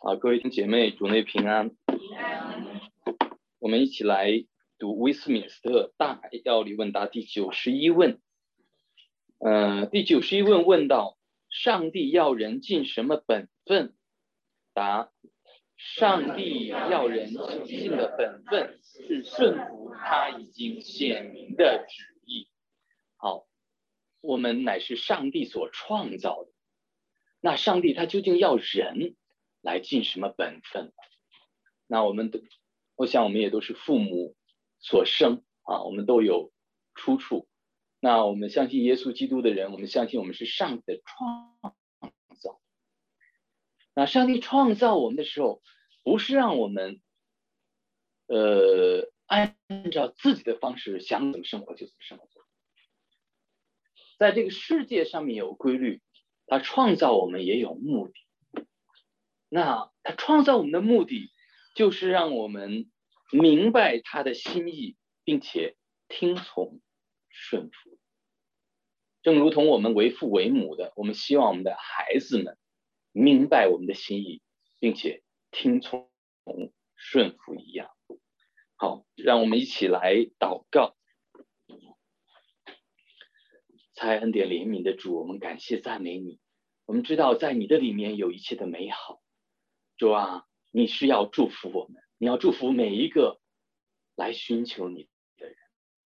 各位弟兄姐妹，主内平安。我们一起来读威斯敏斯特大要理问答第91问。第91问问到：上帝要人尽什么本分？答：上帝要人尽的本分是顺服他已经显明的旨意。好，我们乃是上帝所创造的，那上帝他究竟要人来尽什么本分？那我想我们也都是父母所生我们都有出处。那我们相信耶稣基督的人，我们相信我们是上帝的创造。那上帝创造我们的时候，不是让我们按照自己的方式想怎么生活就怎么生活。在这个世界上面有规律，他创造我们也有目的。那他创造我们的目的就是让我们明白他的心意，并且听从顺服。正如同我们为父为母的，我们希望我们的孩子们明白我们的心意，并且听从顺服一样。好，让我们一起来祷告。在恩典怜悯的主，我们感谢赞美你。我们知道在你的里面有一切的美好。主啊，你是要祝福我们，你要祝福每一个来寻求你的人。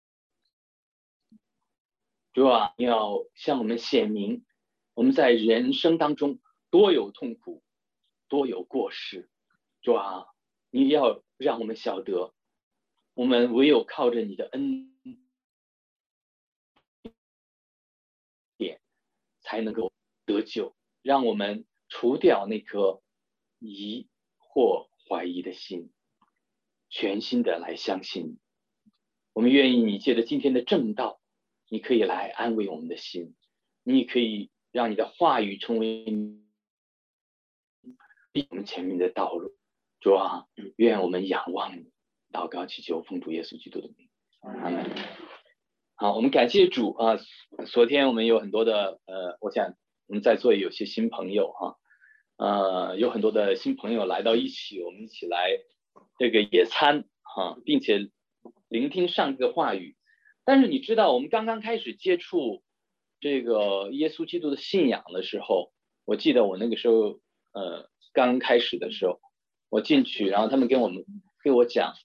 主啊，你要向我们显明，我们在人生当中多有痛苦，多有过失。主啊，你要让我们晓得，我们唯有靠着你的恩典才能够得救，让我们除掉那颗疑惑怀疑的心，全心的来相信你。我们愿意你借着今天的正道，你可以来安慰我们的心，你可以让你的话语成为我们前面的道路。主啊，愿我们仰望你，祷告祈求奉主耶稣基督的名，阿们。好，我们感谢主啊！昨天我们有很多的我想我们在座有些新朋友有很多的新朋友来到一起，我们一起来这个野餐并且聆听上帝的话语。但是你知道，我们刚刚开始接触这个耶稣基督的信仰的时候，我记得我那个时候刚开始的时候，我进去，然后他们给我讲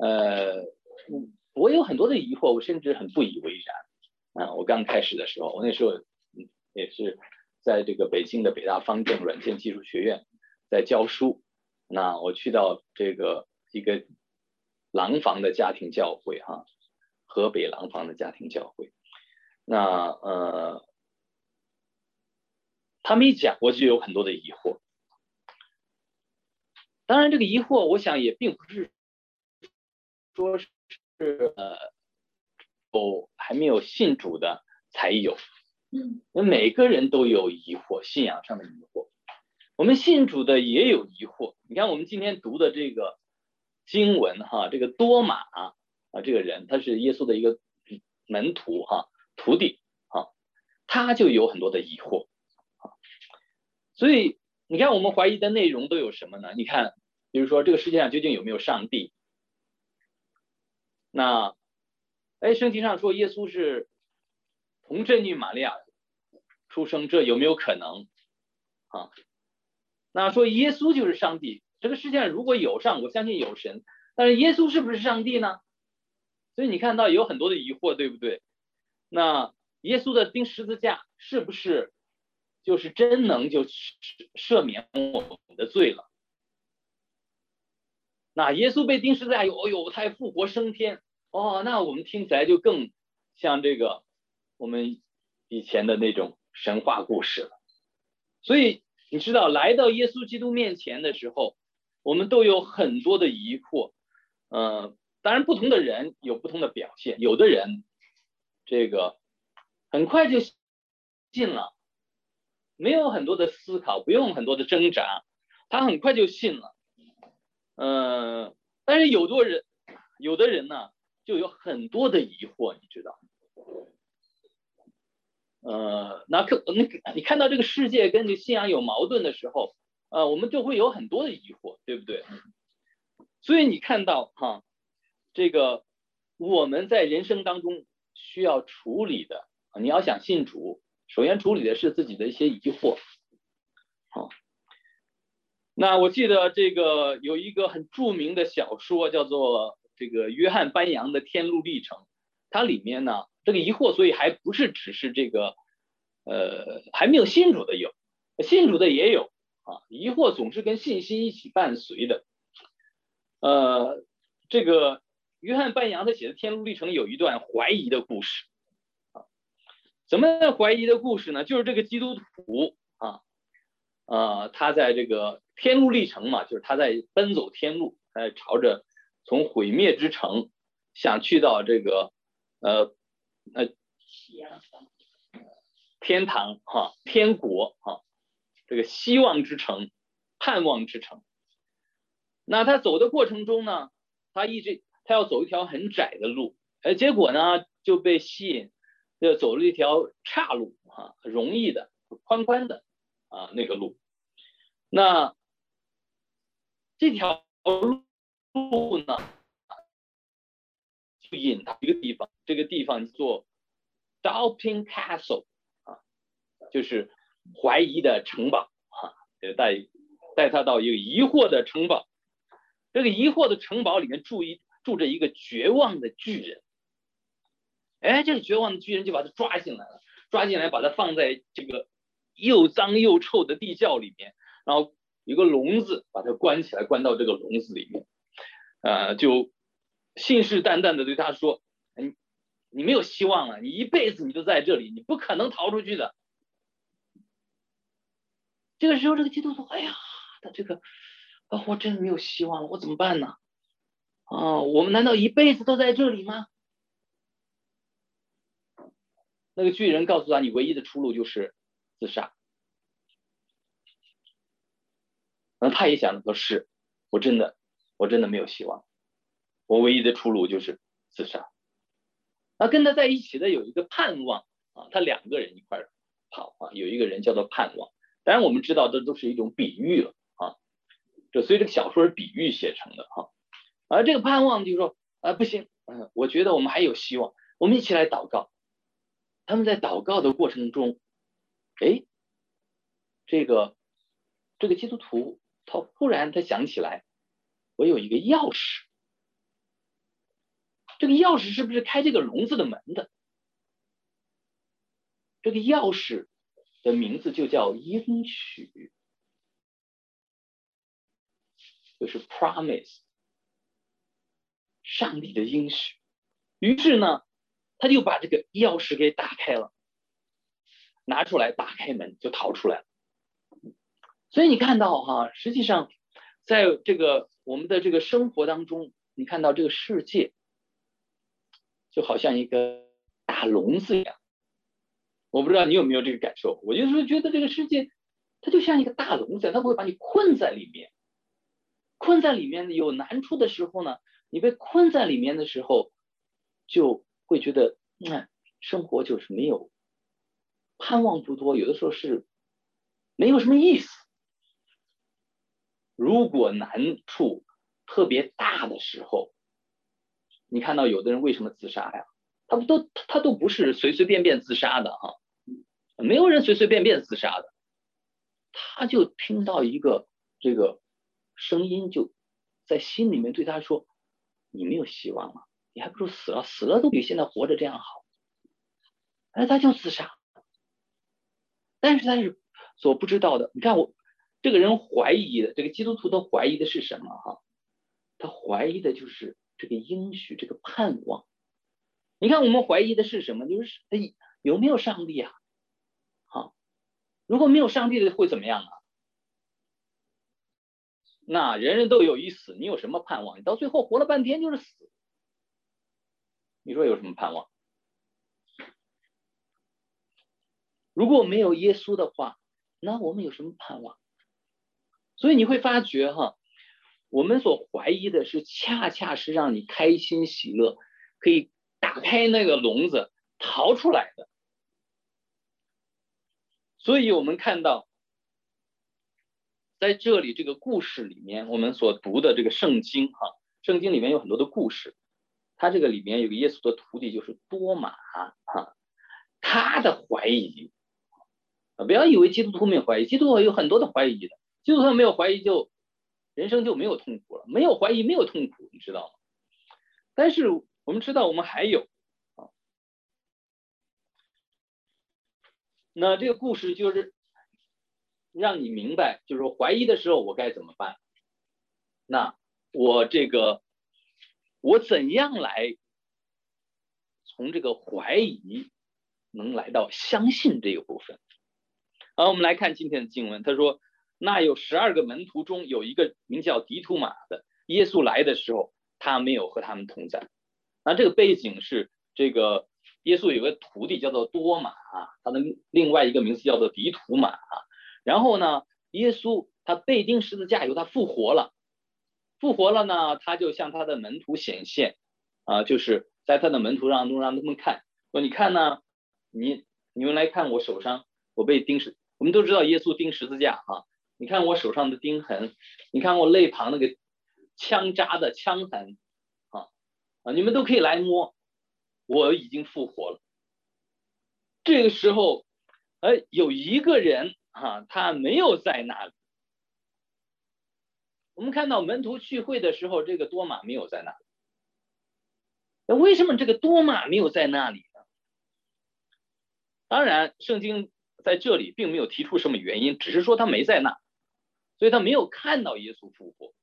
我有很多的疑惑，我甚至很不以为然我刚开始的时候，我那时候也是在这个北京的北大方正软件技术学院在教书。那我去到这个一个廊坊的家庭教会河北廊坊的家庭教会。那他们一讲，我就有很多的疑惑。当然这个疑惑我想也并不是说是还没有信主的才有，每个人都有疑惑，信仰上的疑惑。我们信主的也有疑惑。你看我们今天读的这个经文这个多马这个人他是耶稣的一个门徒徒弟他就有很多的疑惑所以你看我们怀疑的内容都有什么呢？你看比如说这个世界上究竟有没有上帝？那圣经上说耶稣是童贞女玛利亚出生，这有没有可能那说耶稣就是上帝，这个世界上如果有我相信有神，但是耶稣是不是上帝呢？所以你看到有很多的疑惑，对不对？那耶稣的钉十字架是不是就是真能就赦免我们的罪了？那耶稣被钉十字架他还复活升天那我们听起来就更像这个我们以前的那种神话故事了。所以你知道来到耶稣基督面前的时候，我们都有很多的疑惑。当然不同的人有不同的表现，有的人这个很快就信了，没有很多的思考，不用很多的挣扎，他很快就信了。但是有的人呢就有很多的疑惑，你知道。你看到这个世界跟你信仰有矛盾的时候我们就会有很多的疑惑，对不对？所以你看到这个我们在人生当中需要处理的，你要想信主，首先处理的是自己的一些疑惑。那我记得这个有一个很著名的小说叫做这个约翰班扬的《天路历程》，它里面呢这个疑惑，所以还不是只是这个还没有信主的有，信主的也有疑惑总是跟信心一起伴随的。这个约翰班扬他写的《天路历程》有一段怀疑的故事怎么怀疑的故事呢？就是这个基督徒他在这个天路历程嘛，就是他在奔走天路，朝着从毁灭之城想去到这个天堂天国这个希望之城，盼望之城。那他走的过程中呢，他要走一条很窄的路，结果呢就被吸引，就走了一条岔路容易的宽宽的那个路。那这条路呢就引到一个地方，这个地方做 Doubting Castle 就是怀疑的城堡带他到一个疑惑的城堡。这个疑惑的城堡里面住着一个绝望的巨人。这个绝望的巨人就把他抓进来了，把他放在这个又脏又臭的地窖里面，然后有个笼子把他关起来，关到这个笼子里面，就信誓旦旦的对他说，你没有希望了，你一辈子你都在这里，你不可能逃出去的。这个时候这个基督徒，他这个我真没有希望了，我怎么办呢？我们难道一辈子都在这里吗？那个巨人告诉他，你唯一的出路就是自杀。然后他也想说，是我真的没有希望，我唯一的出路就是自杀。那跟他在一起的有一个盼望他2个人一块跑有一个人叫做盼望。当然我们知道这都是一种比喻了所以这个小说是比喻写成的而这个盼望就说不行，我觉得我们还有希望，我们一起来祷告。他们在祷告的过程中，这个基督徒他忽然想起来，我有一个钥匙，这个钥匙是不是开这个笼子的门的？这个钥匙的名字就叫应许，就是 promise， 上帝的应许。于是呢他就把这个钥匙给打开了，拿出来打开门就逃出来了。所以你看到实际上在这个我们的这个生活当中，你看到这个世界就好像一个大笼子一样。我不知道你有没有这个感受，我就是觉得这个世界它就像一个大笼子，它会把你困在里面。困在里面有难处的时候呢，你被困在里面的时候，就会觉得生活就是没有盼望不多，有的时候是没有什么意思。如果难处特别大的时候，你看到有的人为什么自杀呀？他都不是随随便便自杀的没有人随随便便自杀的。他就听到一个这个声音，就在心里面对他说，你没有希望了，你还不如死了，死了都比现在活着这样好。他就自杀。但是他是所不知道的，你看这个人怀疑的，这个基督徒他怀疑的是什么他怀疑的就是这个应许，这个盼望。你看我们怀疑的是什么？就是有没有上帝如果没有上帝的会怎么样那人人都有一死，你有什么盼望？你到最后活了半天就是死，你说有什么盼望？如果没有耶稣的话，那我们有什么盼望？所以你会发觉我们所怀疑的是恰恰是让你开心喜乐，可以打开那个笼子逃出来的。所以我们看到在这里这个故事里面，我们所读的这个圣经圣经里面有很多的故事，它这个里面有个耶稣的徒弟就是多马他的怀疑不要以为基督徒没有怀疑，基督徒有很多的怀疑的，基督徒没有怀疑就人生就没有痛苦了，没有怀疑没有痛苦，你知道吗？但是我们知道我们还有那这个故事就是让你明白，就是说怀疑的时候我该怎么办，那我怎样来从这个怀疑能来到相信这个部分。我们来看今天的经文，他说那有12个门徒中有一个名叫迪图马的，耶稣来的时候他没有和他们同在。那这个背景是这个耶稣有个徒弟叫做多马他的另外一个名字叫做迪图马然后呢耶稣他被钉十字架以后他复活了呢，他就向他的门徒显现就是在他的门徒让他们看说你看呢，你们来看我手上我被钉十，我们都知道耶稣钉十字架你看我手上的钉痕，你看我肋旁那个枪扎的枪痕你们都可以来摸，我已经复活了。这个时候有一个人他没有在那里。我们看到门徒聚会的时候，这个多马没有在那里。那为什么这个多马没有在那里呢？当然圣经在这里并没有提出什么原因，只是说他没在那，所以他没有看到耶稣复活。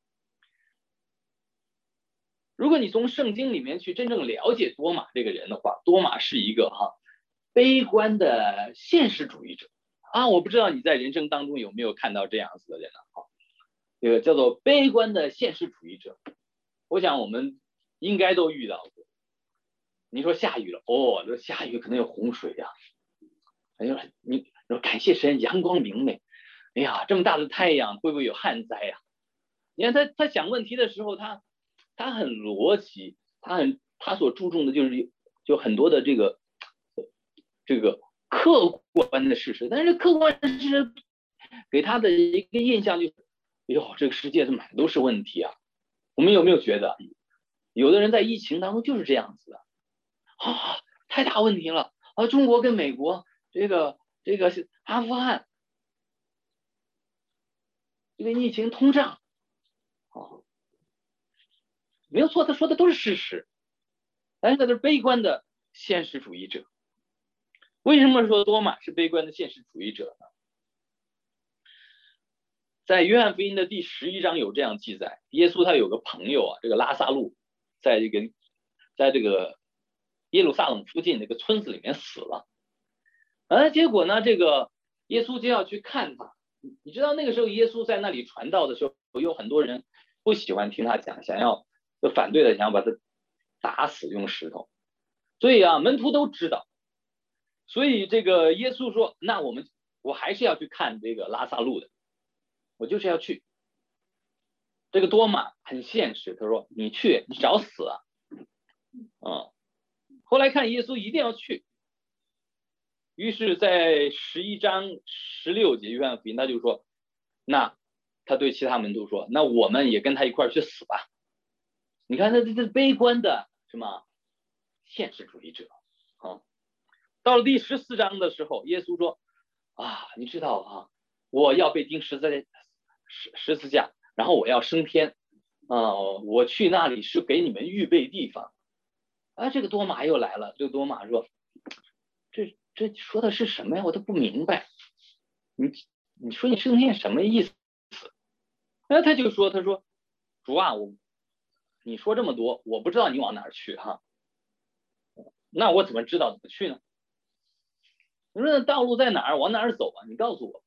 如果你从圣经里面去真正了解多马这个人的话，多马是一个悲观的现实主义者我不知道你在人生当中有没有看到这样子的人这个叫做悲观的现实主义者，我想我们应该都遇到过。你说下雨了这下雨可能有洪水你说感谢神阳光明媚，哎呀这么大的太阳会不会有旱灾你看他想问题的时候他很逻辑，他所注重的就很多的这个客观的事实，但是客观的事实给他的一个印象就是这个世界满都是问题我们有没有觉得有的人在疫情当中就是这样子的太大问题了中国跟美国这个阿富汗这个疫情通胀没有错，他说的都是事实，但是他是悲观的现实主义者。为什么说多马是悲观的现实主义者呢？在约翰福音的第11章有这样记载，耶稣他有个朋友这个拉撒路在这个耶路撒冷附近那个村子里面死了结果呢这个耶稣就要去看他。你知道那个时候耶稣在那里传道的时候，有很多人不喜欢听他讲，想要反对的，想要把他打死用石头，所以门徒都知道。所以这个耶稣说那我还是要去看这个拉撒路的，我就是要去。这个多马很现实，他说你去你找死后来看耶稣一定要去，于是在11章16节约翰福音他就说，那他对其他门徒说，那我们也跟他一块去死吧。你看他这悲观的什么现实主义者到了第14章的时候，耶稣说你知道我要被钉十字架，然后我要升天我去那里是给你们预备地方这个多马又来了。这个多马说这说的是什么呀？我都不明白。你说你升天什么意思？他就说他说主你说这么多，我不知道你往哪儿去那我怎么知道怎么去呢？你说那道路在哪儿？往哪儿走你告诉我。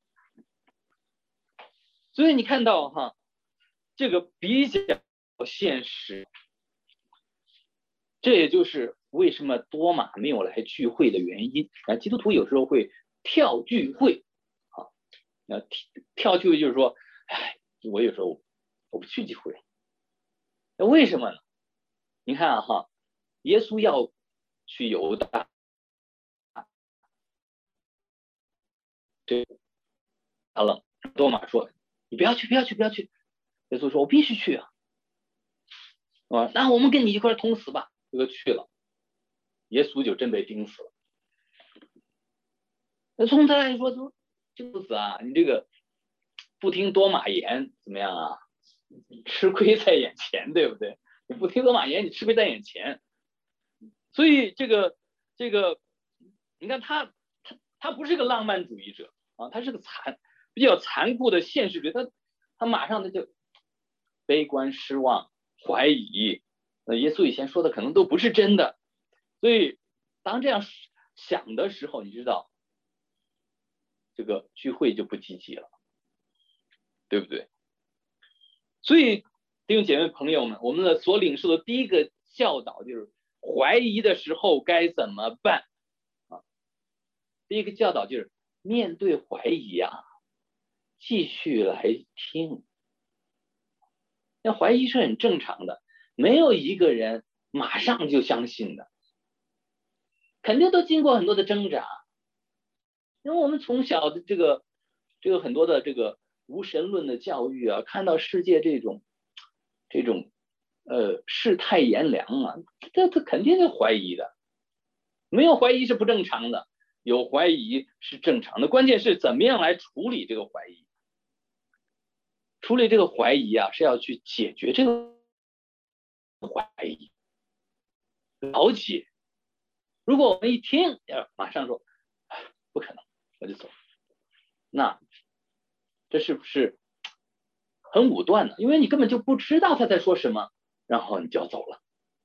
所以你看到这个比较现实，这也就是为什么多马没有来聚会的原因基督徒有时候会跳聚会跳聚会就是说我有时候我不去聚会，那为什么呢？你看耶稣要去犹大，多马说你不要去，不要去，不要去。耶稣说：“我必须去啊！”那我们跟你一块同死吧。这个去了，耶稣就真被钉死了。那从他来说，就是啊，你这个不听多马言怎么样啊？吃亏在眼前，对不对？你不听多马言，你吃亏在眼前。所以这个，你看他不是个浪漫主义者啊，他是个比较残酷的现实主义，他马上就悲观、失望、怀疑。耶稣以前说的可能都不是真的，所以当这样想的时候，你知道这个聚会就不积极了，对不对？所以弟兄姐妹朋友们，我们的所领受的第一个教导就是怀疑的时候该怎么办啊？第一个教导就是面对怀疑啊，继续来听。那怀疑是很正常的，没有一个人马上就相信的，肯定都经过很多的挣扎。因为我们从小的这个很多的这个无神论的教育啊，看到世界这种世态炎凉啊，他肯定是怀疑的。没有怀疑是不正常的，有怀疑是正常的，关键是怎么样来处理这个怀疑。处理这个怀疑啊，是要去解决这个怀疑，了解。如果我们一听马上说不可能，我就走，那这是不是很武断呢？因为你根本就不知道他在说什么，然后你就要走了。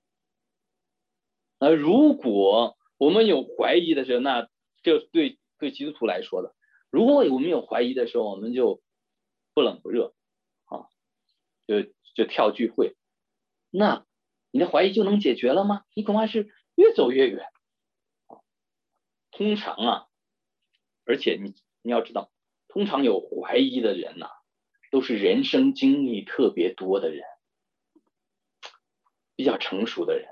如果我们有怀疑的时候，那这对基督徒来说的，如果我们有怀疑的时候，我们就不冷不热啊，就跳聚会，那你的怀疑就能解决了吗？你恐怕是越走越远。通常啊，而且你要知道，通常有怀疑的人呐，都是人生经历特别多的人，比较成熟的人，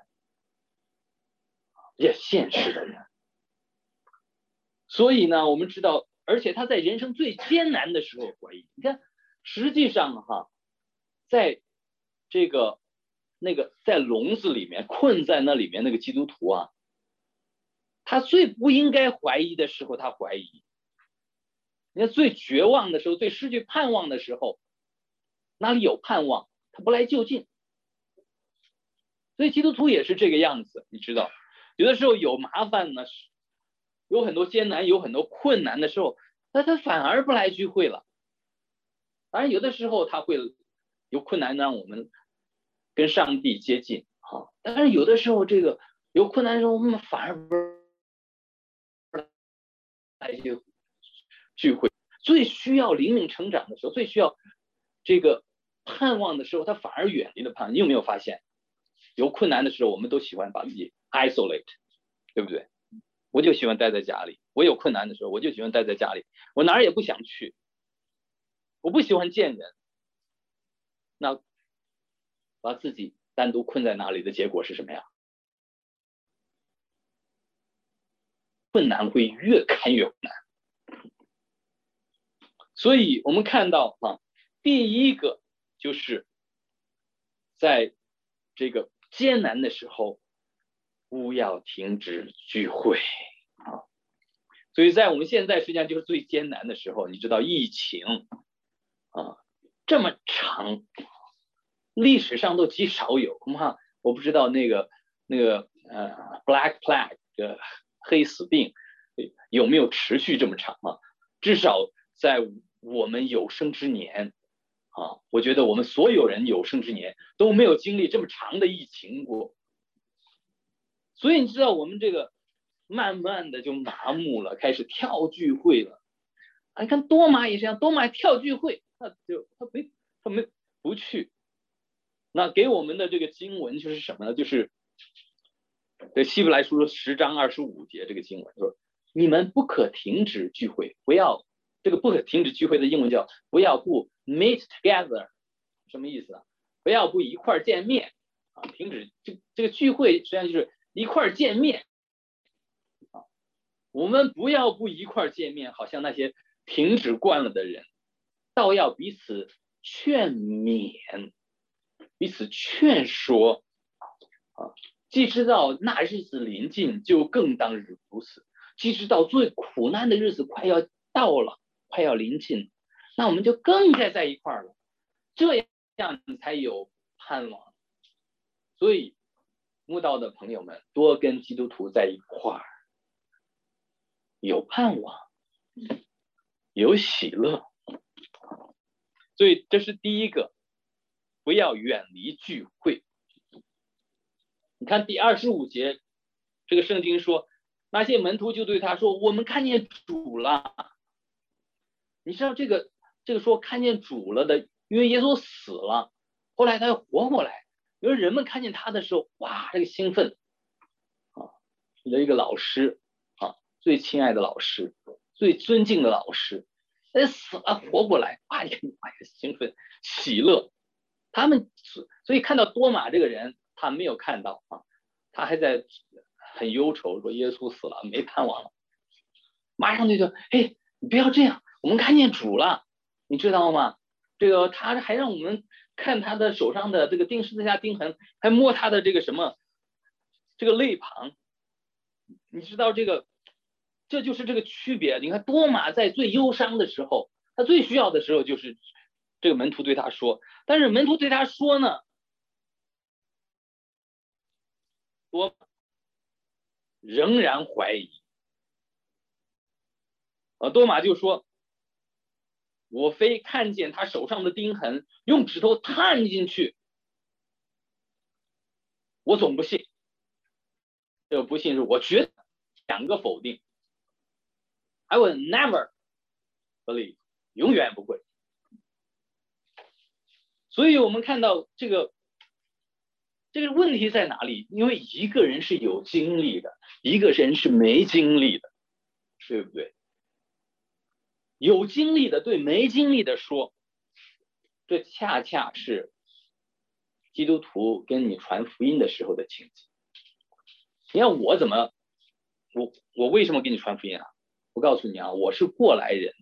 比较现实的人。所以呢，我们知道，而且他在人生最艰难的时候怀疑。你看，实际上在这个在笼子里面困在那里面那个基督徒啊，他最不应该怀疑的时候他怀疑。你看最绝望的时候，最失去盼望的时候，哪里有盼望他不来就近。所以基督徒也是这个样子，你知道，有的时候有麻烦呢，有很多艰难，有很多困难的时候，那他反而不来聚会了。当然有的时候他会有困难让我们跟上帝接近啊，但是有的时候这个有困难的时候，我们反而不来聚会。最需要灵命成长的时候，最需要这个盼望的时候，他反而远离了盼望。你有没有发现，有困难的时候，我们都喜欢把自己 isolate， 对不对？我就喜欢待在家里。我有困难的时候，我就喜欢待在家里，我哪儿也不想去，我不喜欢见人。那把自己单独困在那里的结果是什么呀？困难会越看越困难。所以我们看到第一个就是在这个艰难的时候，不要停止聚会啊。所以在我们现在实际上就是最艰难的时候，你知道疫情这么长，历史上都极少有。恐怕我不知道那个Black Plague 的黑死病有没有持续这么长啊？至少在我们有生之年我觉得我们所有人有生之年都没有经历这么长的疫情过。所以你知道我们这个慢慢的就麻木了，开始跳聚会了。你看多马也是这样，多马跳聚会，他不去。那给我们的这个经文就是什么呢？就是对希伯来书10章25节这个经文说，你们不可停止聚会，不要这个不可停止聚会的英文叫不要不 meet together， 什么意思啊？不要不一块见面停止这个聚会实际上就是一块见面我们不要不一块见面，好像那些停止惯了的人倒要彼此劝勉，彼此劝说啊。既知道那日子临近，就更当如此。既知道最苦难的日子快要到了，快要临近，那我们就更该在一块了，这样才有盼望。所以慕道的朋友们多跟基督徒在一块儿，有盼望，有喜乐。所以这是第一个，不要远离聚会。你看第25节，这个圣经说，那些门徒就对他说，我们看见主了。你知道这个说看见主了的，因为耶稣死了，后来他又活过来，因为人们看见他的时候，哇，这个兴奋啊！你的一个老师啊，最亲爱的老师，最尊敬的老师，死了活过来，哇，也兴奋喜乐。他们所以看到多马这个人，他没有看到啊，他还在很忧愁，说耶稣死了，没盼望了。马上就说，哎，你不要这样，我们看见主了，你知道吗？这个他还让我们看他的手上的这个钉十字架钉痕，还摸他的这个什么这个肋旁，你知道这就是这个区别。你看多马在最忧伤的时候，他最需要的时候，就是这个门徒对他说，但是门徒对他说呢，多仍然怀疑。多马就说，我非看见他手上的钉痕，用指头探进去，我总不信。这个不信是我觉得两个否定 ，I will never believe， 永远不会。所以我们看到这个问题在哪里？因为一个人是有经历的，一个人是没经历的，对不对？有经历的对没经历的说，这恰恰是基督徒跟你传福音的时候的情景。你看我怎么，我为什么给你传福音啊？我告诉你啊，我是过来人。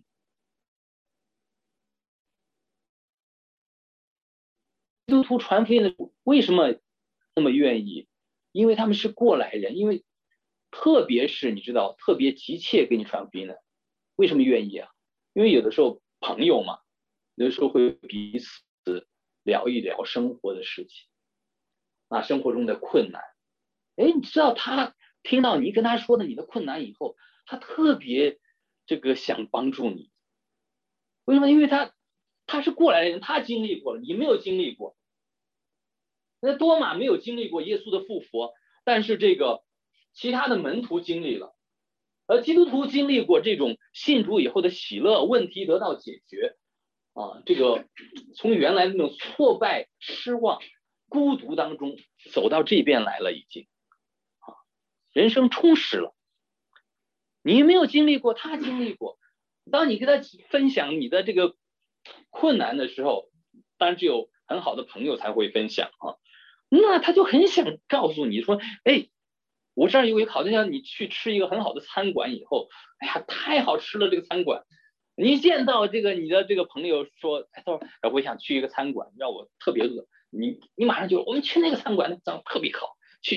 基督徒传福音的为什么那么愿意？因为他们是过来人，因为特别是你知道，特别急切给你传福音的，为什么愿意啊？因为有的时候朋友嘛，有的时候会彼此聊一聊生活的事情，啊，生活中的困难。哎，你知道他听到你跟他说的你的困难以后，他特别这个想帮助你。为什么？因为他是过来人，他经历过了，你没有经历过。那多马没有经历过耶稣的复活，但是这个其他的门徒经历了，而基督徒经历过这种信主以后的喜乐，问题得到解决啊，这个从原来那种挫败、失望、孤独当中走到这边来了，已经啊，人生充实了。你没有经历过，他经历过。当你跟他分享你的这个困难的时候，当然只有很好的朋友才会分享啊。那他就很想告诉你说，哎，我这儿有一个好对象，你去吃一个很好的餐馆以后，哎呀，太好吃了这个餐馆。你见到这个你的这个朋友说，哎，他说我想去一个餐馆，让我特别饿，你马上就我们去那个餐馆，那个特别好，去，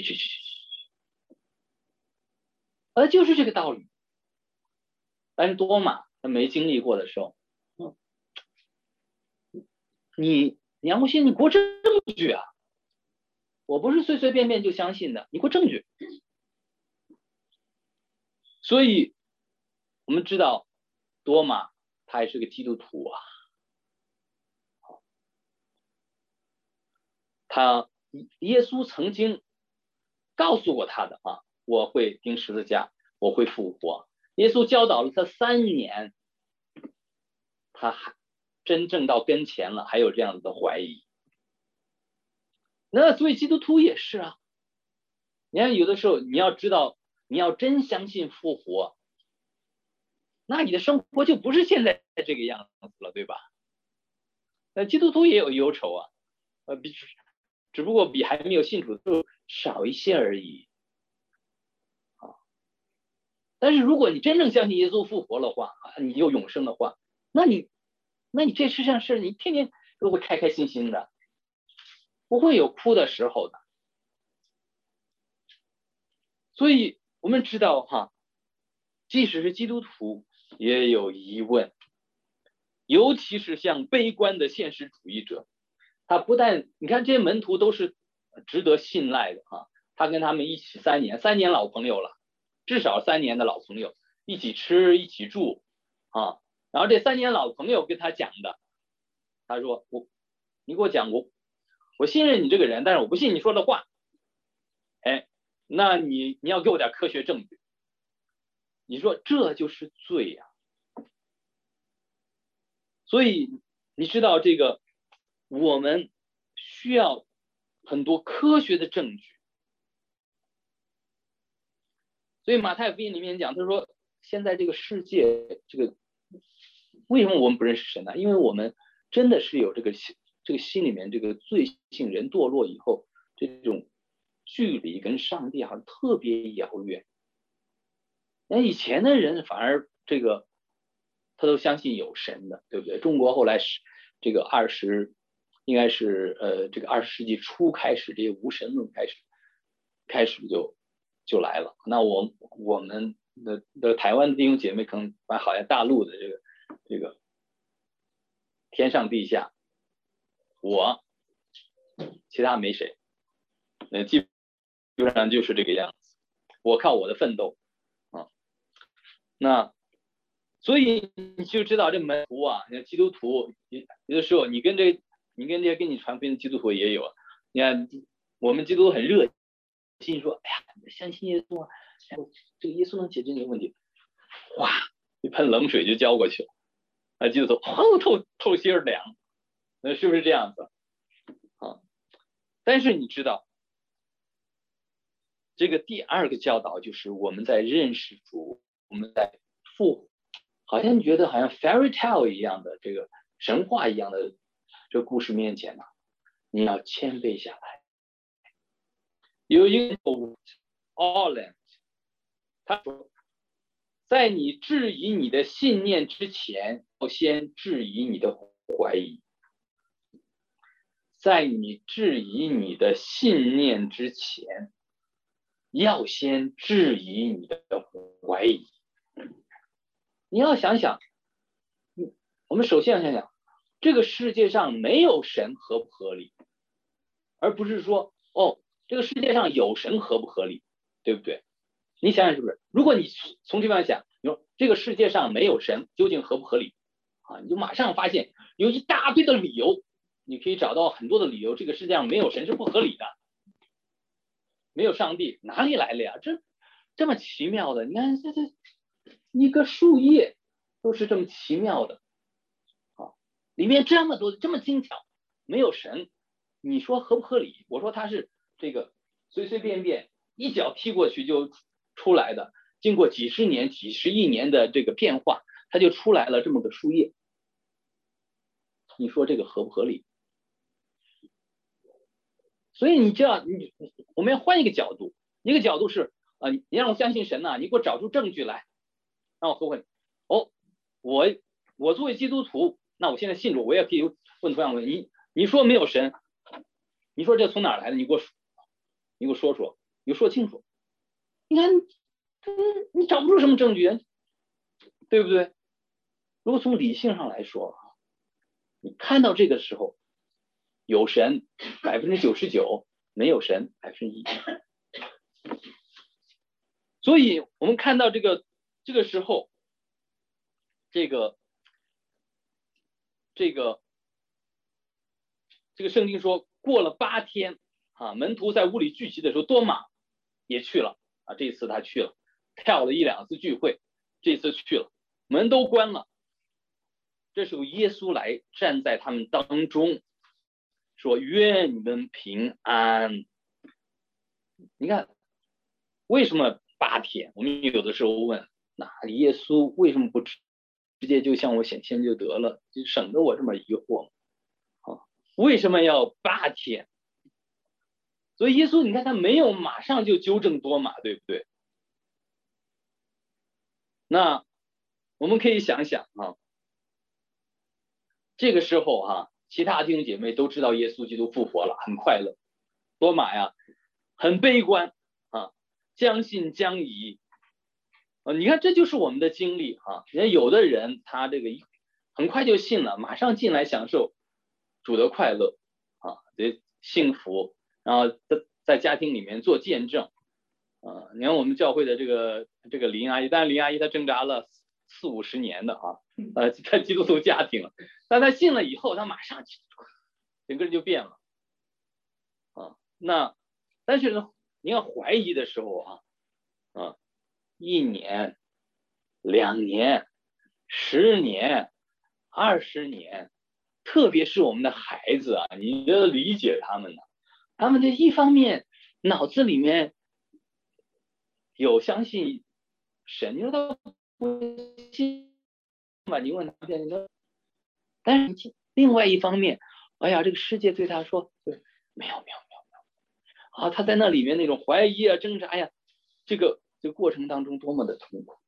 就是这个道理。但是多马他没经历过的时候，你杨木心，你给我证据啊！我不是随随便便就相信的，你给我证据。所以我们知道多马他也是个基督徒啊，他耶稣曾经告诉过他的啊，我会钉十字架，我会复活。耶稣教导了他3年，他还真正到跟前了，还有这样子的怀疑。那所以基督徒也是啊，你看有的时候你要知道，你要真相信复活，那你的生活就不是现在这个样子了，对吧？那基督徒也有忧愁啊，只不过比还没有信主的时候少一些而已。但是如果你真正相信耶稣复活的话，你有永生的话，那你那你这世上事你天天都会开开心心的，不会有哭的时候的。所以我们知道哈，即使是基督徒也有疑问，尤其是像悲观的现实主义者，他不但你看这些门徒都是值得信赖的啊，他跟他们一起3年老朋友了，至少3年的老朋友，一起吃一起住啊。然后这3年老朋友跟他讲的，他说你给我讲我信任你这个人，但是我不信你说的话。哎，那你要给我点科学证据。你说这就是罪呀。所以你知道这个，我们需要很多科学的证据。所以马太福音里面讲，他说现在这个世界，这个为什么我们不认识神呢？因为我们真的是有这个心里面这个罪性，人堕落以后，这种距离跟上帝好像特别遥远。那以前的人反而这个他都相信有神的，对不对？中国后来是这个应该是这个20世纪初开始，这些无神论开始就来了。那我们的台湾的弟兄姐妹可能好像大陆的这个天上地下，我其他没谁，基本上就是这个样子。我靠我的奋斗啊，那所以你就知道这门徒啊，基督徒有的时候你跟这些跟你传福音的基督徒也有，你看我们基督徒很热心说，哎呀，相信耶稣啊，这个耶稣能解决你的问题，哇，一盆冷水就浇过去了，啊，基督徒透心凉，那是不是这样子啊？但是你知道，这个第2个教导就是我们在认识主，我们在好像觉得好像 fairy tale 一样的这个神话一样的这个故事面前呢，你要谦卑下来。有一个 Orland 他说，在你质疑你的信念之前，要先质疑你的怀疑。在你质疑你的信念之前，要先质疑你的怀疑。你要想想，我们首先要想想，这个世界上没有神合不合理，而不是说这个世界上有神合不合理，对不对？你想想是不是？如果你从这方面想，你说这个世界上没有神究竟合不合理啊？你就马上发现有一大堆的理由，你可以找到很多的理由，这个世界上没有神是不合理的，没有上帝哪里来的呀？这么奇妙的，你看这一个树叶都是这么奇妙的啊，里面这么多这么精巧，没有神，你说合不合理？我说它是这个随随便便一脚踢过去就出来的，经过几十年、几十亿年的这个变化，它就出来了这么个树叶。你说这个合不合理？所以你知道，我们要换一个角度，一个角度是你让我相信神呐，你给我找出证据来，让我合不合理？我作为基督徒，那我现在信主，我也可以问同样的问题。你说没有神，你说这从哪来的？你给我说说，你说清楚。你看，你找不出什么证据，对不对？如果从理性上来说，你看到这个时候，有神99%，没有神1%。所以我们看到这个时候，这个圣经说，过了8天啊，门徒在屋里聚集的时候，多马也去了啊，这次他去了，跳了1、2次聚会，这次去了，门都关了。这时候耶稣来站在他们当中，说愿你们平安。你看为什么8天？我们有的时候问，那耶稣为什么不直接就向我显现就得了，就省得我这么疑惑啊？为什么要8天？所以耶稣你看他没有马上就纠正多马，对不对？那我们可以想想啊， 这个时候其他弟兄姐妹都知道耶稣基督复活了，很快乐。多马呀，很悲观将信将疑。你看，这就是我们的经历人家有的人他这个很快就信了，马上进来享受主的快乐这幸福，然后在家庭里面做见证你看我们教会的这个林阿姨，但是林阿姨她挣扎了40-50年的在基督徒家庭，但她信了以后，她马上整个人就变了那但是呢，你要怀疑的时候1年、2年、10年、20年，特别是我们的孩子你要理解他们他们这一方面脑子里面有相信神，你说他不信吧，你问他但是另外一方面，哎呀，这个世界对他说没有他在那里面那种怀疑挣扎呀，这个过程当中多么的痛苦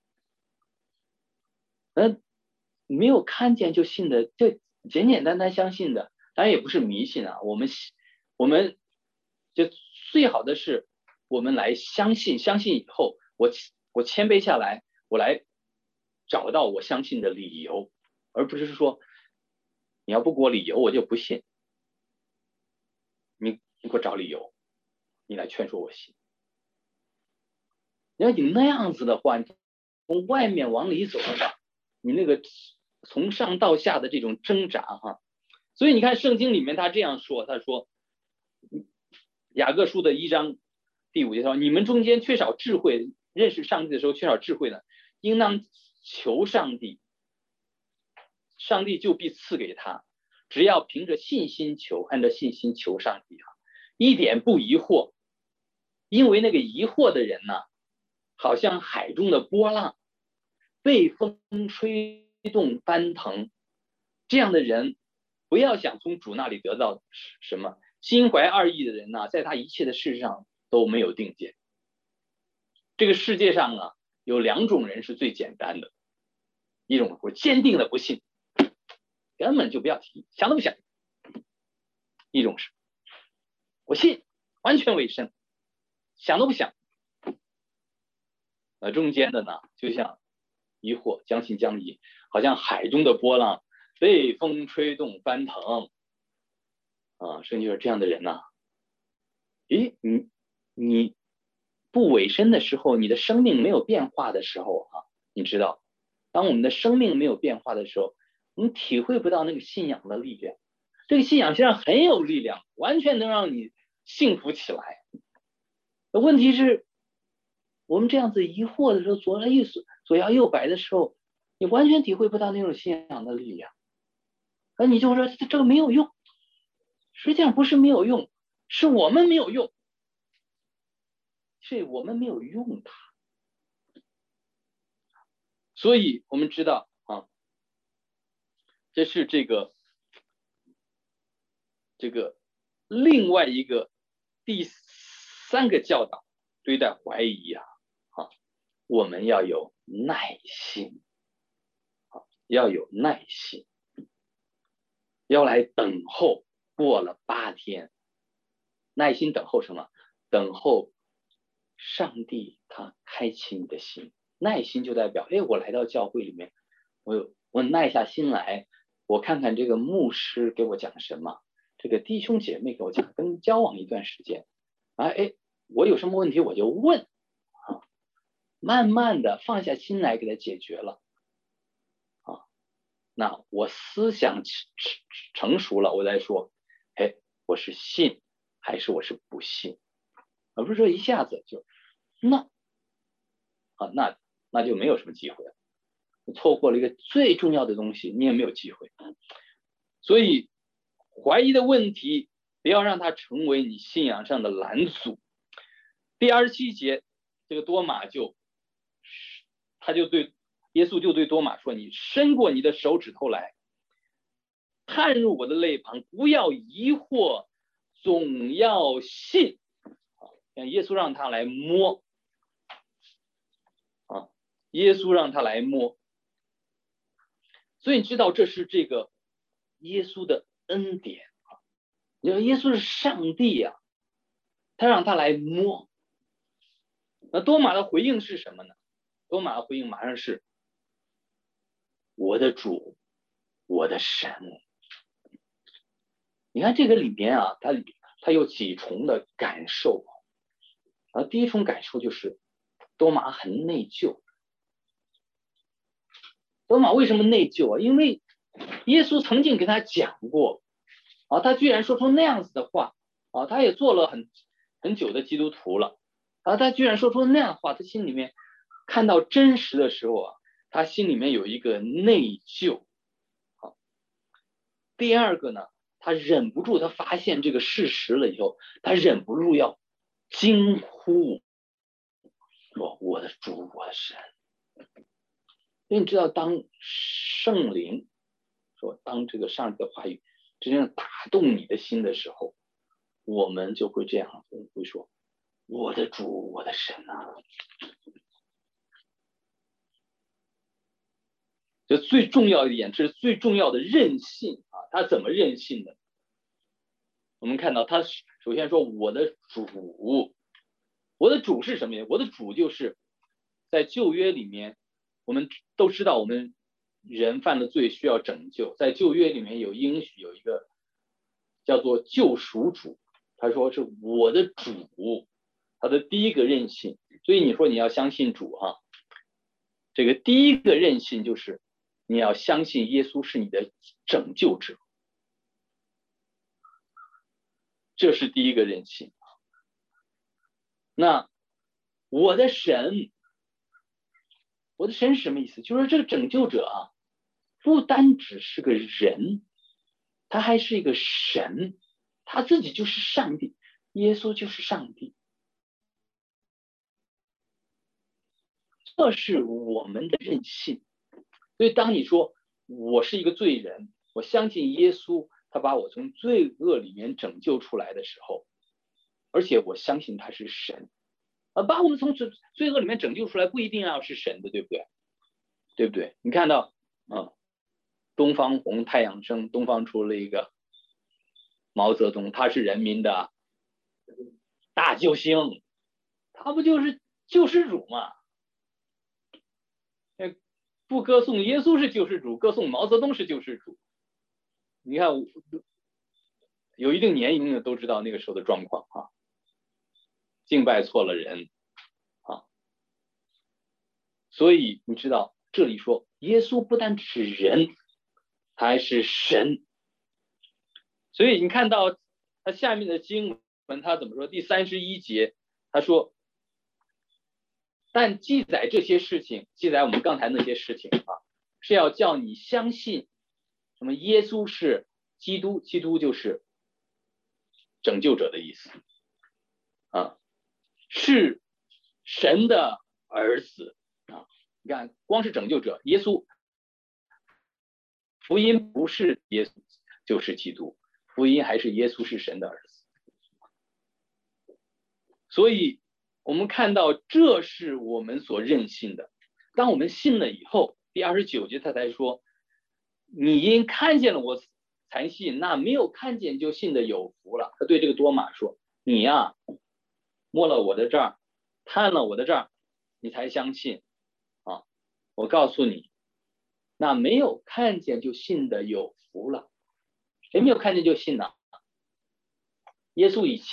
没有看见就信的，就简简单单相信的，当然也不是迷信我们就最好的是我们来相信以后，我谦卑下来，我来找到我相信的理由，而不是说你要不给我理由我就不信，你给我找理由，你来劝说我信。你要你那样子的话，从外面往里走的话，你那个从上到下的这种挣扎所以你看圣经里面他这样说，他说雅各书的1章第5节说，你们中间缺少智慧，认识上帝的时候缺少智慧的，应当求上帝，上帝就必赐给他，只要凭着信心求，按照信心求上帝一点不疑惑，因为那个疑惑的人好像海中的波浪，被风吹动翻腾，这样的人不要想从主那里得到什么。心怀二意的人在他一切的事上都没有定见。这个世界上有2种人是最简单的，一种我坚定的不信，根本就不要提，想都不想；一种是我信，完全委身，想都不想。中间的就像疑惑，将信将疑，好像海中的波浪，被风吹动翻腾圣经说这样的人你不委身的时候，你的生命没有变化的时候你知道，当我们的生命没有变化的时候，你体会不到那个信仰的力量。这个信仰实际上很有力量，完全能让你幸福起来。问题是我们这样子疑惑的时候，左摇右摆的时候，你完全体会不到那种信仰的力量。你就说这个没有用，实际上不是没有用，是我们没有用，是我们没有用它。所以我们知道这是这个另外一个第3个教导，对待怀疑我们要有耐心要有耐心，要来等候。过了8天，耐心等候什么？等候上帝他开启你的心。耐心就代表我来到教会里面，我耐下心来，我看看这个牧师给我讲什么，这个弟兄姐妹给我讲，跟交往一段时间我有什么问题我就问慢慢的放下心来给他解决了那我思想成熟了，我再说我是信还是我是不信，而不是说一下子就那就没有什么机会了，你错过了一个最重要的东西，你也没有机会。所以怀疑的问题不要让它成为你信仰上的拦阻。第27节，这个多马耶稣就对多马说，你伸过你的手指头来，探入我的肋旁，不要疑惑，总要信。耶稣让他来摸耶稣让他来摸。所以你知道这是这个耶稣的恩典啊，你说耶稣是上帝啊，他让他来摸。那多马的回应是什么呢？多马的回应马上是我的主，我的神。你看这个里边啊，他有几重的感受啊。第一重感受就是多马很内疚。多马为什么内疚啊？因为耶稣曾经跟他讲过啊，他居然说出那样子的话啊，他也做了很久的基督徒了啊，他居然说出那样的话，他心里面看到真实的时候啊，他心里面有一个内疚啊。第二个呢，他忍不住，他发现这个事实了以后，他忍不住要惊呼说：“我的主，我的神！”因为你知道，当圣灵说，当这个上帝的话语真正打动你的心的时候，我们就会这样会说：“我的主，我的神啊！”这最重要一点，这是最重要的任性啊！他怎么任性的？我们看到他首先说：“我的主，我的主是什么呀？我的主就是在旧约里面，我们都知道，我们人犯了罪需要拯救，在旧约里面有应许，有一个叫做救赎主。他说是我的主，他的第一个任性。所以你说你要相信主哈，这个第一个任性就是你要相信耶稣是你的拯救者，这是第一个任性。那我的神，我的神是什么意思？就是这个拯救者啊，不单只是个人，他还是一个神，他自己就是上帝，耶稣就是上帝。这是我们的任性。所以当你说我是一个罪人，我相信耶稣，他把我从罪恶里面拯救出来的时候，而且我相信他是神啊，把我们从罪恶里面拯救出来，不一定要是神的，对不对？对不对？你看到东方红，太阳升，东方出了一个毛泽东，他是人民的大救星，他不就是救世主吗？不歌颂耶稣是救世主，歌颂毛泽东是救世主。你看，有一定年龄的都知道那个时候的状况啊，敬拜错了人啊。所以你知道，这里说耶稣不单只是人，他还是神。所以你看到他下面的经文，他怎么说？第31节，他说：“但记载这些事情，记载我们刚才那些事情啊，是要叫你相信什么？耶稣是基督，基督就是拯救者的意思啊，是神的儿子啊。你看，光是拯救者，耶稣，福音不是耶稣就是基督，福音还是耶稣是神的儿子。所以我们看到，这是我们所认信的。当我们信了以后，第29节他才说：“你因看见了我才信，那没有看见就信的有福了。”他对这个多马说：“你呀，摸了我的这儿，探了我的这儿，你才相信啊！我告诉你，那没有看见就信的有福了。谁没有看见就信呢？耶稣以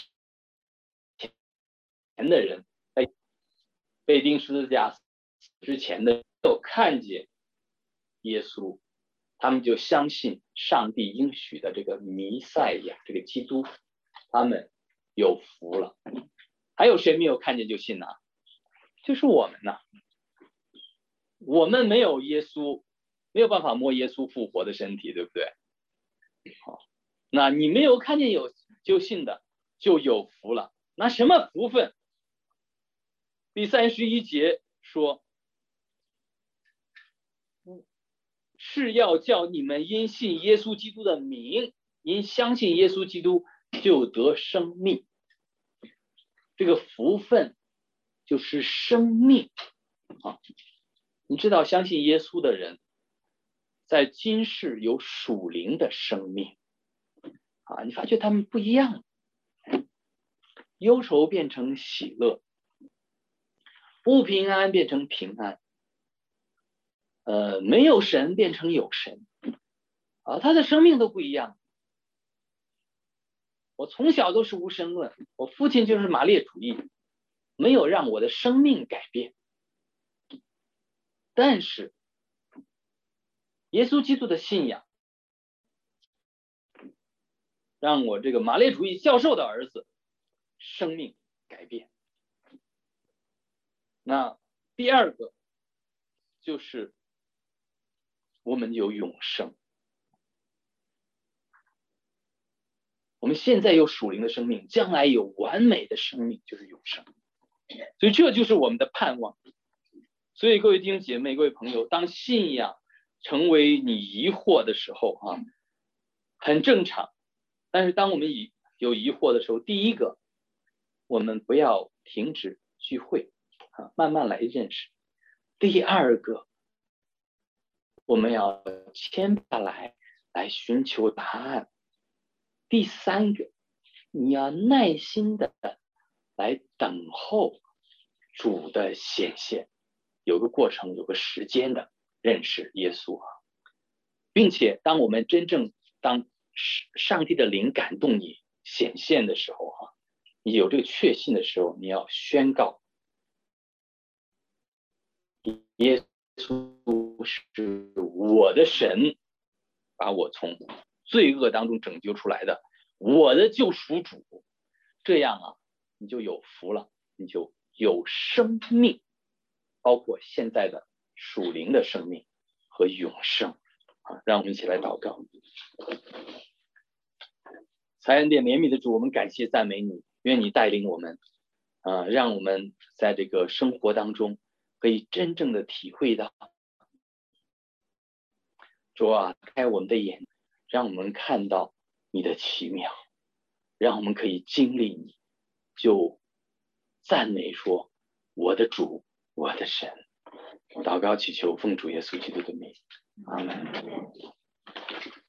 前的人，在被钉十字架之前的没有看见耶稣，他们就相信上帝应许的这个弥赛亚，这个基督，他们有福了。还有谁没有看见就信呢？就是我们呢。我们没有耶稣，没有办法摸耶稣复活的身体，对不对？好，那你没有看见有就信的，就有福了。那什么福分？第31节说，是要叫你们因信耶稣基督的名，因相信耶稣基督就得生命。这个福分就是生命啊！你知道，相信耶稣的人， 在今世有属灵的生命啊，你发觉他们不一样，忧愁变成喜乐，不平安变成平安，没有神变成有神啊，他的生命都不一样。我从小都是无神论，我父亲就是马列主义，没有让我的生命改变。但是耶稣基督的信仰让我这个马列主义教授的儿子生命改变。那第二个就是我们有永生，我们现在有属灵的生命，将来有完美的生命，就是永生。所以这就是我们的盼望。所以各位弟兄姐妹，各位朋友，当信仰成为你疑惑的时候啊，很正常。但是当我们有疑惑的时候，第一个，我们不要停止聚会啊，慢慢来认识。第二个，我们要谦下来寻求答案。第三个，你要耐心的来等候主的显现，有个过程，有个时间的认识耶稣啊，并且当我们真正当上帝的灵感动你显现的时候啊，你有这个确信的时候，你要宣告耶稣是我的神，把我从罪恶当中拯救出来的，我的救赎主。这样啊，你就有福了，你就有生命，包括现在的属灵的生命和永生啊！让我们一起来祷告。慈恩典怜悯的主，我们感谢赞美你，愿你带领我们让我们在这个生活当中可以真正的体会到，主啊，开我们的眼，让我们看到你的奇妙，让我们可以经历你，就赞美说我的主，我的神。祷告祈求奉主耶稣基督的名，阿们。